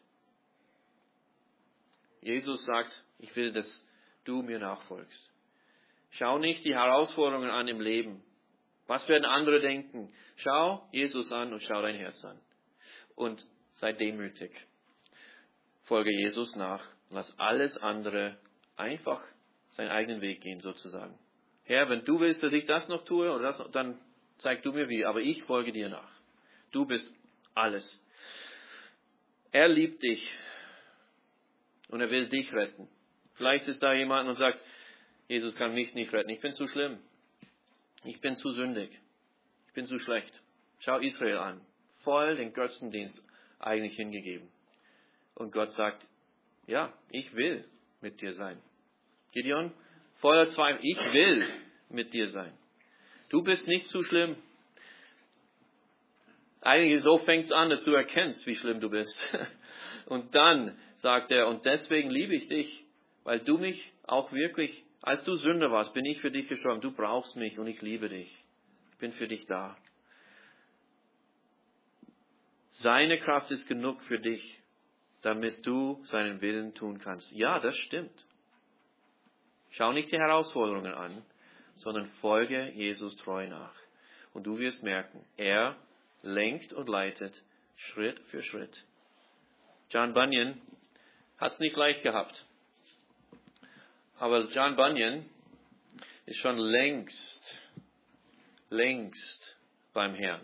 Jesus sagt, ich will, dass du mir nachfolgst. Schau nicht die Herausforderungen an im Leben. Was werden andere denken? Schau Jesus an und schau dein Herz an. Und sei demütig. Folge Jesus nach. Lass alles andere einfach seinen eigenen Weg gehen, sozusagen. Herr, wenn du willst, dass ich das noch tue, oder das, dann zeig du mir wie. Aber ich folge dir nach. Du bist alles. Er liebt dich. Und er will dich retten. Vielleicht ist da jemand und sagt, Jesus kann mich nicht retten. Ich bin zu schlimm. Ich bin zu sündig. Ich bin zu schlecht. Schau Israel an. Voll den Götzendienst eigentlich hingegeben. Und Gott sagt, ja, ich will mit dir sein. Gideon, voller Zweifel, ich will mit dir sein. Du bist nicht zu schlimm. Eigentlich so fängt es an, dass du erkennst, wie schlimm du bist. Und dann sagt er, und deswegen liebe ich dich, weil du mich auch wirklich, als du Sünder warst, bin ich für dich gestorben. Du brauchst mich und ich liebe dich. Ich bin für dich da. Seine Kraft ist genug für dich. damit du seinen Willen tun kannst. Ja, das stimmt. Schau nicht die Herausforderungen an, sondern folge Jesus treu nach. Und du wirst merken, er lenkt und leitet Schritt für Schritt. John Bunyan hat es nicht leicht gehabt. Aber John Bunyan ist schon längst, längst beim Herrn.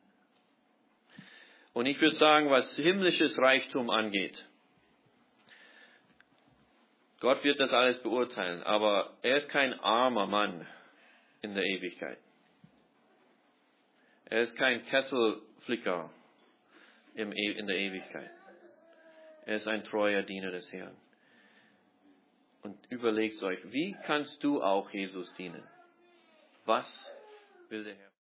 Und ich würde sagen, was himmlisches Reichtum angeht, Gott wird das alles beurteilen, aber er ist kein armer Mann in der Ewigkeit. Er ist kein Kesselflicker in der Ewigkeit. Er ist ein treuer Diener des Herrn. Und überlegt euch, wie kannst du auch Jesus dienen? Was will der Herr?